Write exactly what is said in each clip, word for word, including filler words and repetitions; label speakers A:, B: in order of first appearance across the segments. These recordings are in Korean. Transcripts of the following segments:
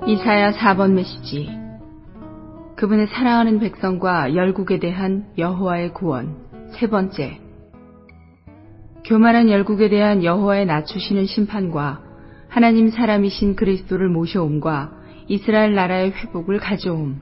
A: 이사야 사 번 메시지. 그분의 사랑하는 백성과 열국에 대한 여호와의 구원. 세 번째. 교만한 열국에 대한 여호와의 낮추시는 심판과 하나님 사람이신 그리스도를 모셔옴과 이스라엘 나라의 회복을 가져옴.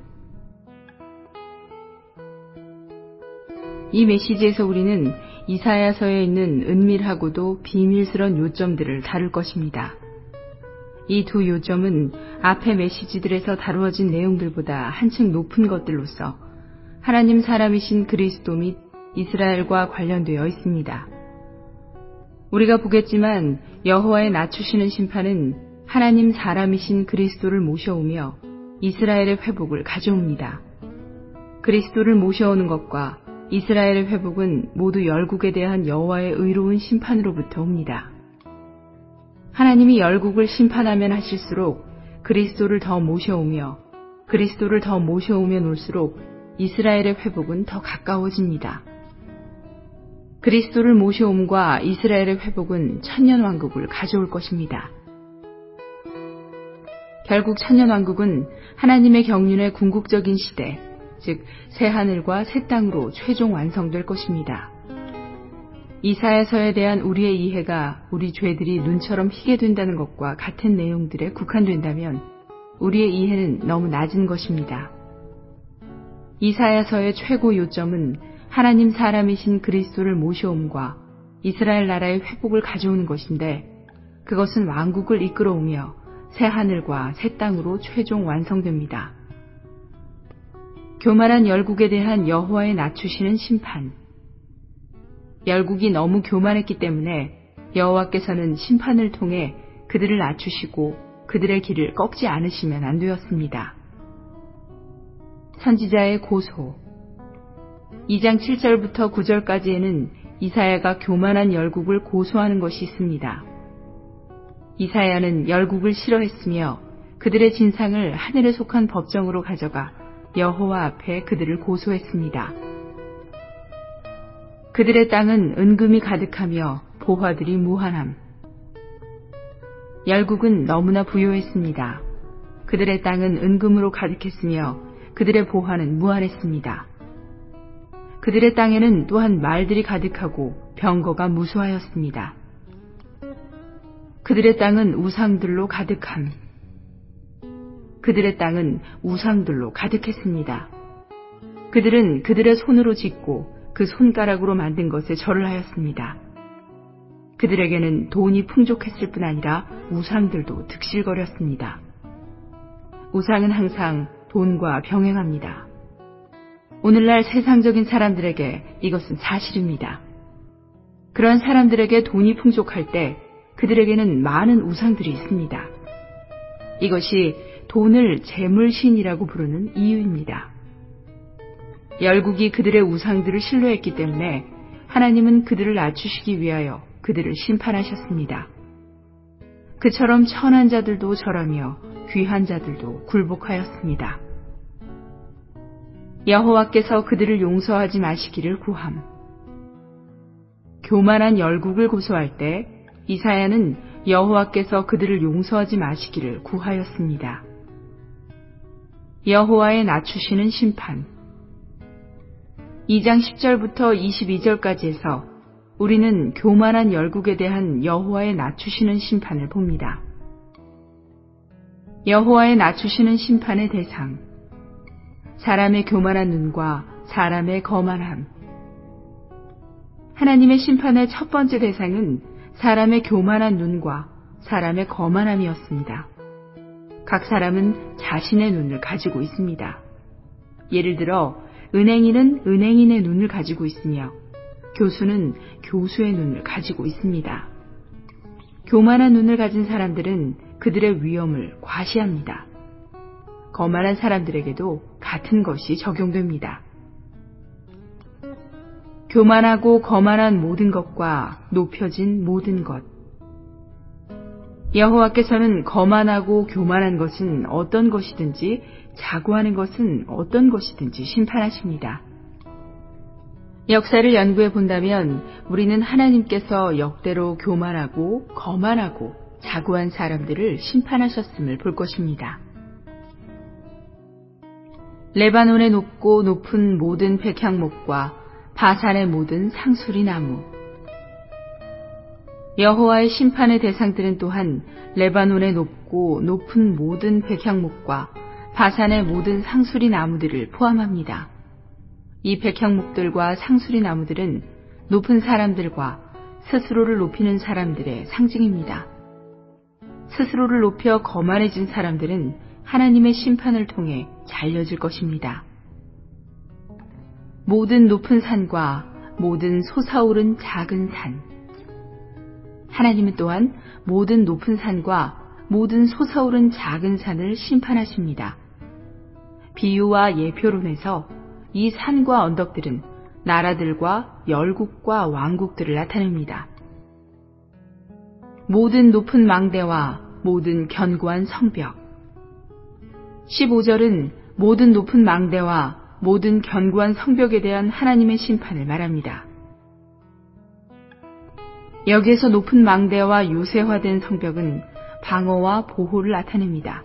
A: 이 메시지에서 우리는 이사야서에 있는 은밀하고도 비밀스러운 요점들을 다룰 것입니다. 이 두 요점은 앞의 메시지들에서 다루어진 내용들보다 한층 높은 것들로서 하나님 사람이신 그리스도 및 이스라엘과 관련되어 있습니다. 우리가 보겠지만 여호와의 낮추시는 심판은 하나님 사람이신 그리스도를 모셔오며 이스라엘의 회복을 가져옵니다. 그리스도를 모셔오는 것과 이스라엘의 회복은 모두 열국에 대한 여호와의 의로운 심판으로부터 옵니다. 하나님이 열국을 심판하면 하실수록 그리스도를 더 모셔오며 그리스도를 더 모셔오면 올수록 이스라엘의 회복은 더 가까워집니다. 그리스도를 모셔옴과 이스라엘의 회복은 천년왕국을 가져올 것입니다. 결국 천년왕국은 하나님의 경륜의 궁극적인 시대, 즉 새하늘과 새 땅으로 최종 완성될 것입니다. 이사야서에 대한 우리의 이해가 우리 죄들이 눈처럼 희게 된다는 것과 같은 내용들에 국한된다면 우리의 이해는 너무 낮은 것입니다. 이사야서의 최고 요점은 하나님 사람이신 그리스도를 모셔옴과 이스라엘 나라의 회복을 가져오는 것인데 그것은 왕국을 이끌어오며 새하늘과 새 땅으로 최종 완성됩니다. 교만한 열국에 대한 여호와의 낮추시는 심판. 열국이 너무 교만했기 때문에 여호와께서는 심판을 통해 그들을 낮추시고 그들의 길을 꺾지 않으시면 안 되었습니다. 선지자의 고소. 이 장 칠 절부터 구 절까지에는 이사야가 교만한 열국을 고소하는 것이 있습니다. 이사야는 열국을 싫어했으며 그들의 진상을 하늘에 속한 법정으로 가져가 여호와 앞에 그들을 고소했습니다. 그들의 땅은 은금이 가득하며 보화들이 무한함. 열국은 너무나 부요했습니다. 그들의 땅은 은금으로 가득했으며 그들의 보화는 무한했습니다. 그들의 땅에는 또한 말들이 가득하고 병거가 무수하였습니다. 그들의 땅은 우상들로 가득함. 그들의 땅은 우상들로 가득했습니다. 그들은 그들의 손으로 짓고 그 손가락으로 만든 것에 절을 하였습니다. 그들에게는 돈이 풍족했을 뿐 아니라 우상들도 득실거렸습니다. 우상은 항상 돈과 병행합니다. 오늘날 세상적인 사람들에게 이것은 사실입니다. 그러한 사람들에게 돈이 풍족할 때 그들에게는 많은 우상들이 있습니다. 이것이 돈을 재물신이라고 부르는 이유입니다. 열국이 그들의 우상들을 신뢰했기 때문에 하나님은 그들을 낮추시기 위하여 그들을 심판하셨습니다. 그처럼 천한 자들도 절하며 귀한 자들도 굴복하였습니다. 여호와께서 그들을 용서하지 마시기를 구함. 교만한 열국을 고소할 때 이사야는 여호와께서 그들을 용서하지 마시기를 구하였습니다. 여호와의 낮추시는 심판. 이 장 십 절부터 이십이 절까지에서 우리는 교만한 열국에 대한 여호와의 낮추시는 심판을 봅니다. 여호와의 낮추시는 심판의 대상. 사람의 교만한 눈과 사람의 거만함. 하나님의 심판의 첫 번째 대상은 사람의 교만한 눈과 사람의 거만함이었습니다. 각 사람은 자신의 눈을 가지고 있습니다. 예를 들어 은행인은 은행인의 눈을 가지고 있으며 교수는 교수의 눈을 가지고 있습니다. 교만한 눈을 가진 사람들은 그들의 위험을 과시합니다. 거만한 사람들에게도 같은 것이 적용됩니다. 교만하고 거만한 모든 것과 높여진 모든 것. 여호와께서는 거만하고 교만한 것은 어떤 것이든지 자고하는 것은 어떤 것이든지 심판하십니다. 역사를 연구해 본다면 우리는 하나님께서 역대로 교만하고 거만하고 자고한 사람들을 심판하셨음을 볼 것입니다. 레바논의 높고 높은 모든 백향목과 바산의 모든 상수리 나무. 여호와의 심판의 대상들은 또한 레바논의 높고 높은 모든 백향목과 바산의 모든 상수리 나무들을 포함합니다. 이 백향목들과 상수리 나무들은 높은 사람들과 스스로를 높이는 사람들의 상징입니다. 스스로를 높여 거만해진 사람들은 하나님의 심판을 통해 잘려질 것입니다. 모든 높은 산과 모든 솟아오른 작은 산. 하나님은 또한 모든 높은 산과 모든 솟아오른 작은 산을 심판하십니다. 비유와 예표론에서 이 산과 언덕들은 나라들과 열국과 왕국들을 나타냅니다. 모든 높은 망대와 모든 견고한 성벽. 십오 절은 모든 높은 망대와 모든 견고한 성벽에 대한 하나님의 심판을 말합니다. 여기에서 높은 망대와 요새화된 성벽은 방어와 보호를 나타냅니다.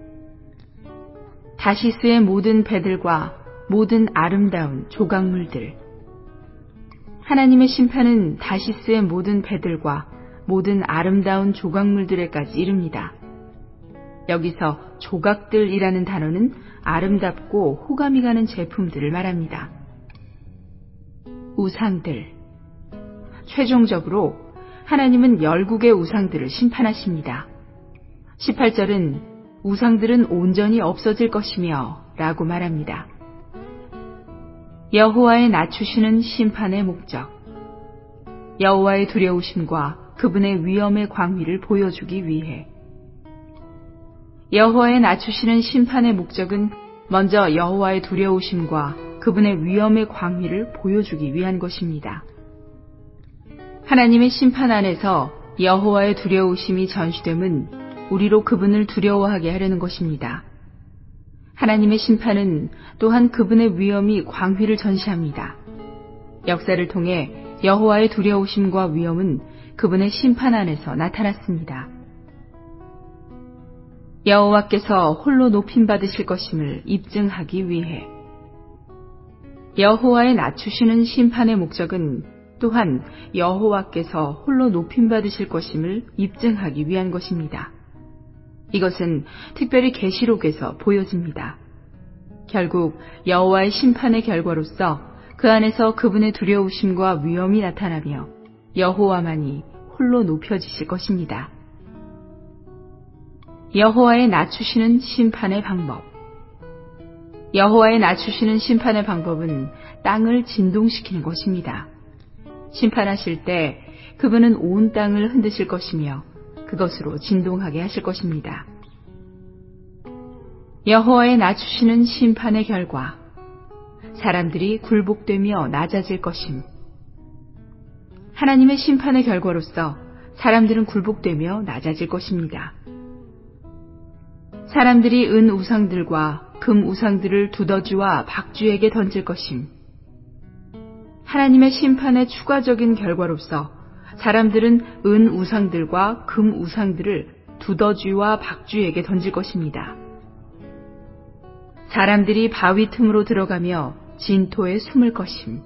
A: 다시스의 모든 배들과 모든 아름다운 조각물들. 하나님의 심판은 다시스의 모든 배들과 모든 아름다운 조각물들에까지 이릅니다. 여기서 조각들이라는 단어는 아름답고 호감이 가는 제품들을 말합니다. 우상들. 최종적으로 하나님은 열국의 우상들을 심판하십니다. 십팔 절은 우상들은 온전히 없어질 것이며 라고 말합니다. 여호와의 낮추시는 심판의 목적. 여호와의 두려우심과 그분의 위엄의 광위를 보여주기 위해. 여호와의 낮추시는 심판의 목적은 먼저 여호와의 두려우심과 그분의 위엄의 광위를 보여주기 위한 것입니다. 하나님의 심판 안에서 여호와의 두려우심이 전시됨은 우리로 그분을 두려워하게 하려는 것입니다. 하나님의 심판은 또한 그분의 위엄이 광휘를 전시합니다. 역사를 통해 여호와의 두려우심과 위엄은 그분의 심판 안에서 나타났습니다. 여호와께서 홀로 높임 받으실 것임을 입증하기 위해. 여호와의 낮추시는 심판의 목적은 또한 여호와께서 홀로 높임 받으실 것임을 입증하기 위한 것입니다. 이것은 특별히 계시록에서 보여집니다. 결국 여호와의 심판의 결과로서 그 안에서 그분의 두려우심과 위엄이 나타나며 여호와만이 홀로 높여지실 것입니다. 여호와의 낮추시는 심판의 방법. 여호와의 낮추시는 심판의 방법은 땅을 진동시키는 것입니다. 심판하실 때 그분은 온 땅을 흔드실 것이며 그것으로 진동하게 하실 것입니다. 여호와의 낮추시는 심판의 결과. 사람들이 굴복되며 낮아질 것임. 하나님의 심판의 결과로서 사람들은 굴복되며 낮아질 것입니다. 사람들이 은 우상들과 금 우상들을 두더지와 박쥐에게 던질 것임. 하나님의 심판의 추가적인 결과로서 사람들은 은 우상들과 금 우상들을 두더지와 박쥐에게 던질 것입니다. 사람들이 바위 틈으로 들어가며 진토에 숨을 것임.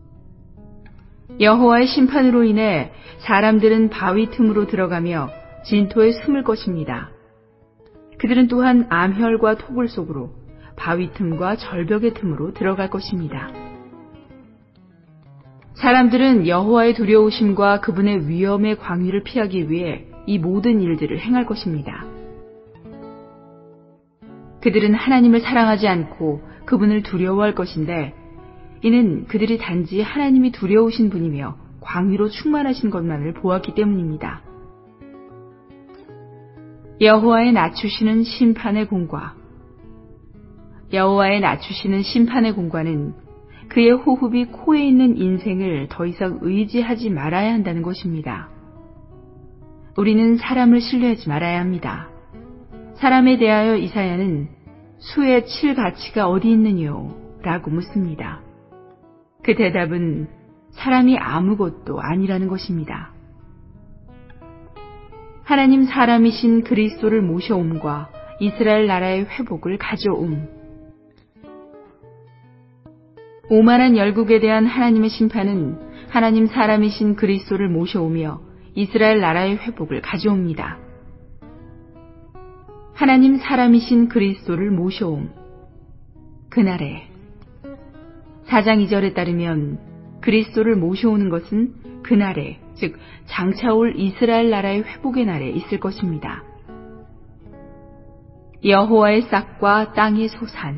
A: 여호와의 심판으로 인해 사람들은 바위 틈으로 들어가며 진토에 숨을 것입니다. 그들은 또한 암혈과 토굴 속으로 바위 틈과 절벽의 틈으로 들어갈 것입니다. 사람들은 여호와의 두려우심과 그분의 위엄의 광위를 피하기 위해 이 모든 일들을 행할 것입니다. 그들은 하나님을 사랑하지 않고 그분을 두려워할 것인데 이는 그들이 단지 하나님이 두려우신 분이며 광위로 충만하신 것만을 보았기 때문입니다. 여호와의 낮추시는 심판의 공과. 여호와의 낮추시는 심판의 공과는 그의 호흡이 코에 있는 인생을 더 이상 의지하지 말아야 한다는 것입니다. 우리는 사람을 신뢰하지 말아야 합니다. 사람에 대하여 이사야는 수에 칠 가치가 어디 있느뇨? 라고 묻습니다. 그 대답은 사람이 아무것도 아니라는 것입니다. 하나님 사람이신 그리스도를 모셔옴과 이스라엘 나라의 회복을 가져옴. 오만한 열국에 대한 하나님의 심판은 하나님 사람이신 그리스도를 모셔오며 이스라엘 나라의 회복을 가져옵니다. 하나님 사람이신 그리스도를 모셔옴. 그날에 사 장 이 절에 따르면 그리스도를 모셔오는 것은 그날에, 즉 장차올 이스라엘 나라의 회복의 날에 있을 것입니다. 여호와의 싹과 땅의 소산.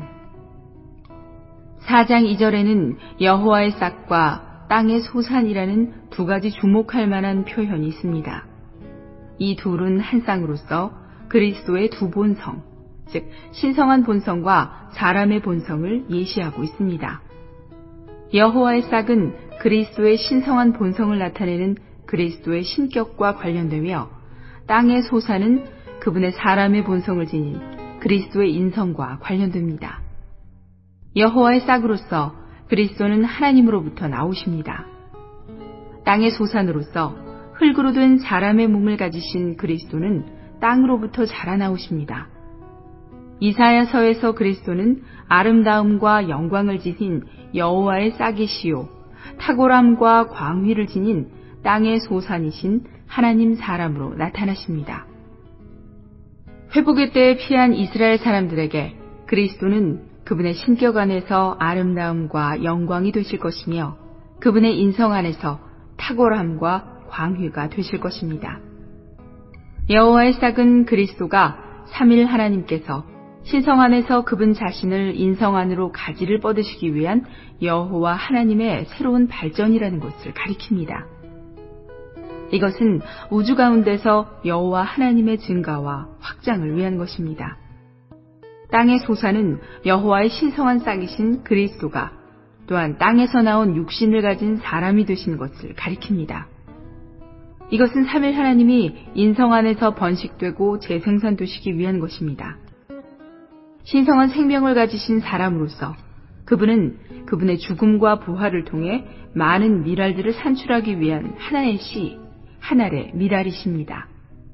A: 사 장 이 절에는 여호와의 싹과 땅의 소산이라는 두 가지 주목할 만한 표현이 있습니다. 이 둘은 한 쌍으로서 그리스도의 두 본성, 즉 신성한 본성과 사람의 본성을 예시하고 있습니다. 여호와의 싹은 그리스도의 신성한 본성을 나타내는 그리스도의 신격과 관련되며, 땅의 소산은 그분의 사람의 본성을 지닌 그리스도의 인성과 관련됩니다. 여호와의 싹으로서 그리스도는 하나님으로부터 나오십니다. 땅의 소산으로서 흙으로 된 사람의 몸을 가지신 그리스도는 땅으로부터 자라나오십니다. 이사야서에서 그리스도는 아름다움과 영광을 지닌 여호와의 싹이시요 탁월함과 광휘를 지닌 땅의 소산이신 하나님 사람으로 나타나십니다. 회복의 때에 피한 이스라엘 사람들에게 그리스도는 그분의 신격 안에서 아름다움과 영광이 되실 것이며, 그분의 인성 안에서 탁월함과 광휘가 되실 것입니다. 여호와의 싹은 그리스도가 삼일 하나님께서 신성 안에서 그분 자신을 인성 안으로 가지를 뻗으시기 위한 여호와 하나님의 새로운 발전이라는 것을 가리킵니다. 이것은 우주 가운데서 여호와 하나님의 증가와 확장을 위한 것입니다. 땅의 소산은 여호와의 신성한 싹이신 그리스도가 또한 땅에서 나온 육신을 가진 사람이 되신 것을 가리킵니다. 이것은 삼일 하나님이 인성 안에서 번식되고 재생산되시기 위한 것입니다. 신성한 생명을 가지신 사람으로서 그분은 그분의 죽음과 부활을 통해 많은 미랄들을 산출하기 위한 하나의 씨, 하나의 미랄이십니다.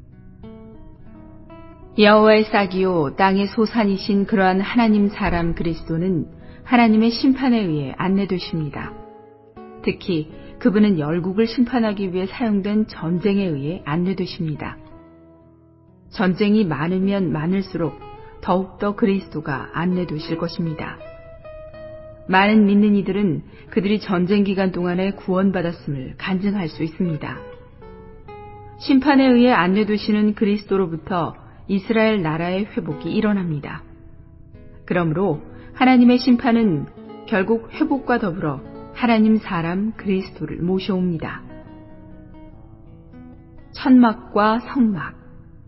A: 여호와의 싹이요 땅의 소산이신 그러한 하나님 사람 그리스도는 하나님의 심판에 의해 안내되십니다. 특히 그분은 열국을 심판하기 위해 사용된 전쟁에 의해 안내되십니다. 전쟁이 많으면 많을수록 더욱더 그리스도가 안내되실 것입니다. 많은 믿는 이들은 그들이 전쟁 기간 동안에 구원받았음을 간증할 수 있습니다. 심판에 의해 안내되시는 그리스도로부터 이스라엘 나라의 회복이 일어납니다. 그러므로 하나님의 심판은 결국 회복과 더불어 하나님 사람 그리스도를 모셔옵니다. 천막과 성막.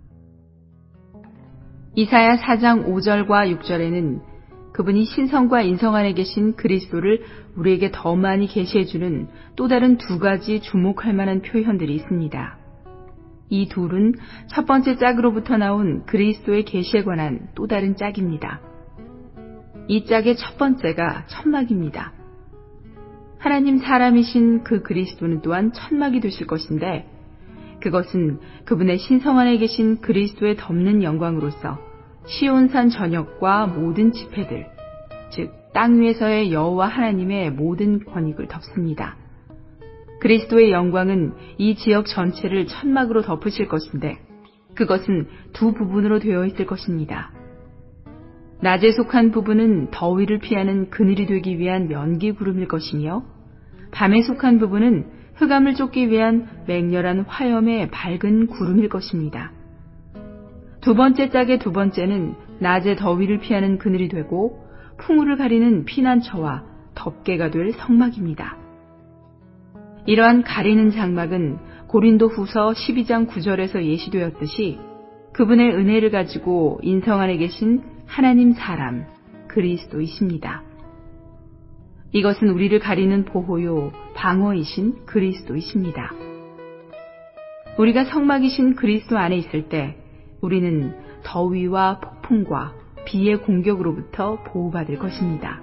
A: 이사야 사 장 오 절과 육 절에는 그분이 신성과 인성 안에 계신 그리스도를 우리에게 더 많이 계시해주는 또 다른 두 가지 주목할 만한 표현들이 있습니다. 이 둘은 첫 번째 짝으로부터 나온 그리스도의 계시에 관한 또 다른 짝입니다. 이 짝의 첫 번째가 천막입니다. 하나님 사람이신 그 그리스도는 또한 천막이 되실 것인데, 그것은 그분의 신성 안에 계신 그리스도의 덮는 영광으로서 시온산 전역과 모든 지폐들, 즉 땅 위에서의 여호와 하나님의 모든 권익을 덮습니다. 그리스도의 영광은 이 지역 전체를 천막으로 덮으실 것인데, 그것은 두 부분으로 되어 있을 것입니다. 낮에 속한 부분은 더위를 피하는 그늘이 되기 위한 연기 구름일 것이며, 밤에 속한 부분은 흑암을 쫓기 위한 맹렬한 화염의 밝은 구름일 것입니다. 두 번째 짝의 두 번째는 낮에 더위를 피하는 그늘이 되고 풍우를 가리는 피난처와 덮개가 될 성막입니다. 이러한 가리는 장막은 고린도 후서 십이 장 구 절에서 예시되었듯이 그분의 은혜를 가지고 인성 안에 계신 하나님 사람 그리스도이십니다. 이것은 우리를 가리는 보호요 방어이신 그리스도이십니다. 우리가 성막이신 그리스도 안에 있을 때 우리는 더위와 폭풍과 비의 공격으로부터 보호받을 것입니다.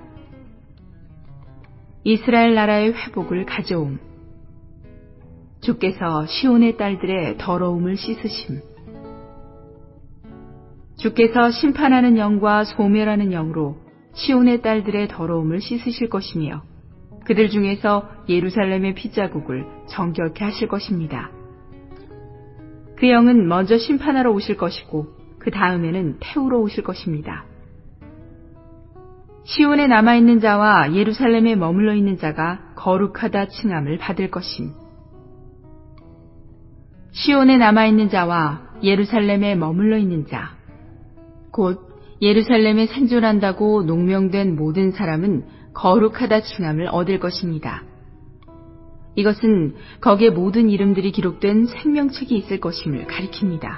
A: 이스라엘 나라의 회복을 가져옴. 주께서 시온의 딸들의 더러움을 씻으심. 주께서 심판하는 영과 소멸하는 영으로 시온의 딸들의 더러움을 씻으실 것이며 그들 중에서 예루살렘의 핏자국을 정결케 하실 것입니다. 그 영은 먼저 심판하러 오실 것이고 그 다음에는 태우러 오실 것입니다. 시온에 남아있는 자와 예루살렘에 머물러 있는 자가 거룩하다 칭함을 받을 것임. 시온에 남아있는 자와 예루살렘에 머물러 있는 자, 곧 예루살렘에 생존한다고 농명된 모든 사람은 거룩하다 칭함을 얻을 것입니다. 이것은 거기에 모든 이름들이 기록된 생명책이 있을 것임을 가리킵니다.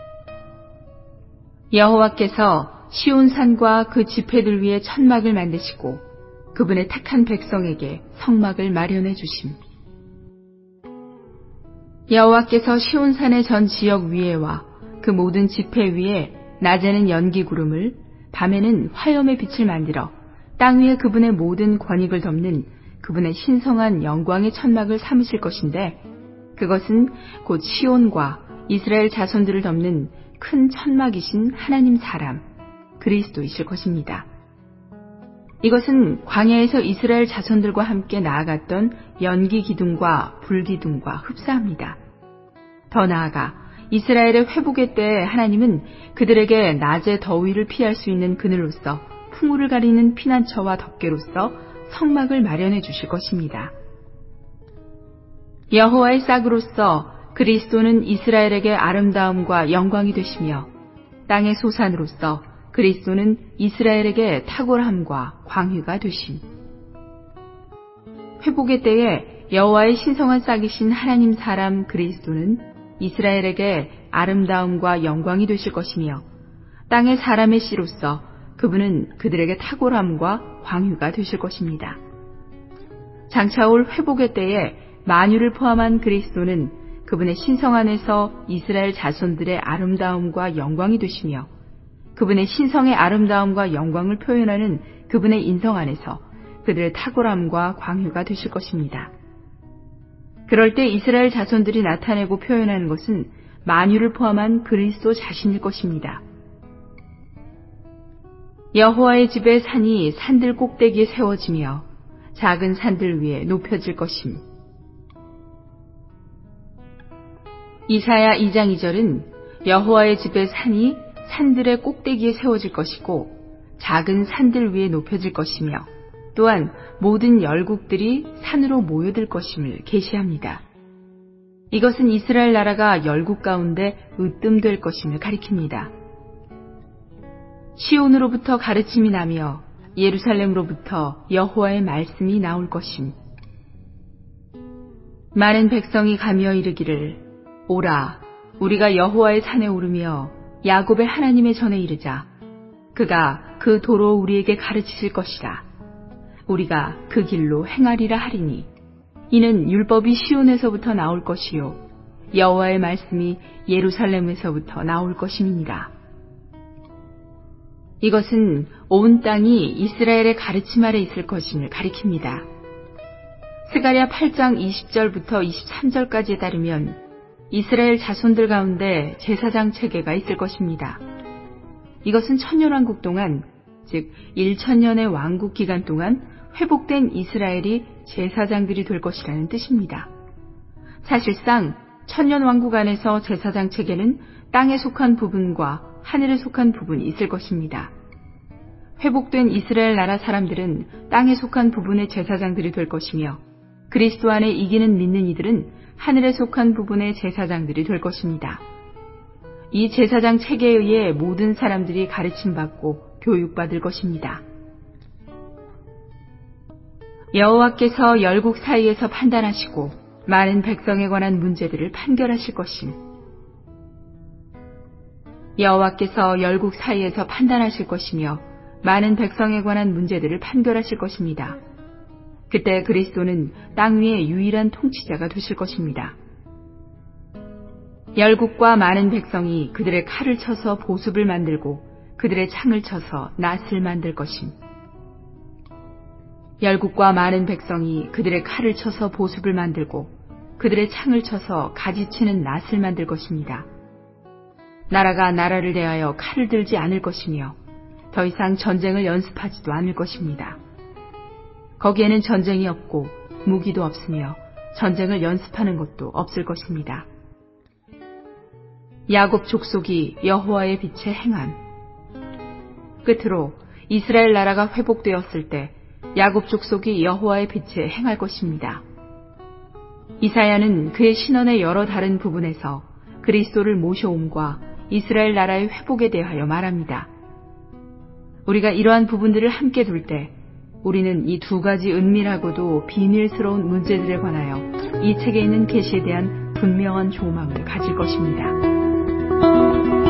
A: 여호와께서 시온산과 그 지폐들 위에 천막을 만드시고 그분의 택한 백성에게 성막을 마련해 주심. 여호와께서 시온산의 전 지역 위에와 그 모든 지폐 위에 낮에는 연기 구름을 밤에는 화염의 빛을 만들어 땅 위에 그분의 모든 권익을 덮는 그분의 신성한 영광의 천막을 삼으실 것인데 그것은 곧 시온과 이스라엘 자손들을 덮는 큰 천막이신 하나님 사람 그리스도이실 것입니다. 이것은 광야에서 이스라엘 자손들과 함께 나아갔던 연기 기둥과 불 기둥과 흡사합니다. 더 나아가 이스라엘의 회복의 때에 하나님은 그들에게 낮의 더위를 피할 수 있는 그늘로서 풍우를 가리는 피난처와 덮개로서 성막을 마련해 주실 것입니다. 여호와의 싹으로서 그리스도는 이스라엘에게 아름다움과 영광이 되시며 땅의 소산으로서 그리스도는 이스라엘에게 탁월함과 광휘가 되심. 회복의 때에 여호와의 신성한 싹이신 하나님 사람 그리스도는 이스라엘에게 아름다움과 영광이 되실 것이며 땅의 사람의 씨로서 그분은 그들에게 탁월함과 광휘가 되실 것입니다. 장차 올 회복의 때에 만유를 포함한 그리스도는 그분의 신성 안에서 이스라엘 자손들의 아름다움과 영광이 되시며 그분의 신성의 아름다움과 영광을 표현하는 그분의 인성 안에서 그들의 탁월함과 광휘가 되실 것입니다. 그럴 때 이스라엘 자손들이 나타내고 표현하는 것은 만유를 포함한 그리스도 자신일 것입니다. 여호와의 집의 산이 산들 꼭대기에 세워지며 작은 산들 위에 높여질 것임. 이사야 이 장 이 절은 여호와의 집의 산이 산들의 꼭대기에 세워질 것이고 작은 산들 위에 높여질 것이며 또한 모든 열국들이 산으로 모여들 것임을 계시합니다. 이것은 이스라엘 나라가 열국 가운데 으뜸될 것임을 가리킵니다. 시온으로부터 가르침이 나며 예루살렘으로부터 여호와의 말씀이 나올 것임. 많은 백성이 가며 이르기를 오라 우리가 여호와의 산에 오르며 야곱의 하나님의 전에 이르자. 그가 그 도로 우리에게 가르치실 것이라. 우리가 그 길로 행하리라 하리니 이는 율법이 시온에서부터 나올 것이요 여호와의 말씀이 예루살렘에서부터 나올 것임이니라. 이것은 온 땅이 이스라엘의 가르침 아래 있을 것임을 가리킵니다. 스가랴 팔 장 이십 절부터 이십삼 절까지에 따르면 이스라엘 자손들 가운데 제사장 체계가 있을 것입니다. 이것은 천년왕국 동안, 즉 일천년의 왕국 기간 동안 회복된 이스라엘이 제사장들이 될 것이라는 뜻입니다. 사실상 천년왕국 안에서 제사장 체계는 땅에 속한 부분과 하늘에 속한 부분이 있을 것입니다. 회복된 이스라엘 나라 사람들은 땅에 속한 부분의 제사장들이 될 것이며 그리스도 안에 이기는 믿는 이들은 하늘에 속한 부분의 제사장들이 될 것입니다. 이 제사장 체계에 의해 모든 사람들이 가르침받고 교육받을 것입니다. 여호와께서 열국 사이에서 판단하시고 많은 백성에 관한 문제들을 판결하실 것임. 여호와께서 열국 사이에서 판단하실 것이며 많은 백성에 관한 문제들을 판결하실 것입니다. 그때 그리스도는 땅 위의 유일한 통치자가 되실 것입니다. 열국과 많은 백성이 그들의 칼을 쳐서 보습을 만들고 그들의 창을 쳐서 낫을 만들 것임. 열국과 많은 백성이 그들의 칼을 쳐서 보습을 만들고 그들의 창을 쳐서 가지치는 낫을 만들 것입니다. 나라가 나라를 대하여 칼을 들지 않을 것이며 더 이상 전쟁을 연습하지도 않을 것입니다. 거기에는 전쟁이 없고 무기도 없으며 전쟁을 연습하는 것도 없을 것입니다. 야곱 족속이 여호와의 빛에 행한. 끝으로 이스라엘 나라가 회복되었을 때 야곱 족속이 여호와의 빛에 행할 것입니다. 이사야는 그의 신언의 여러 다른 부분에서 그리스도를 모셔옴과 이스라엘 나라의 회복에 대하여 말합니다. 우리가 이러한 부분들을 함께 둘 때 우리는 이 두 가지 은밀하고도 비밀스러운 문제들에 관하여 이 책에 있는 계시에 대한 분명한 조망을 가질 것입니다.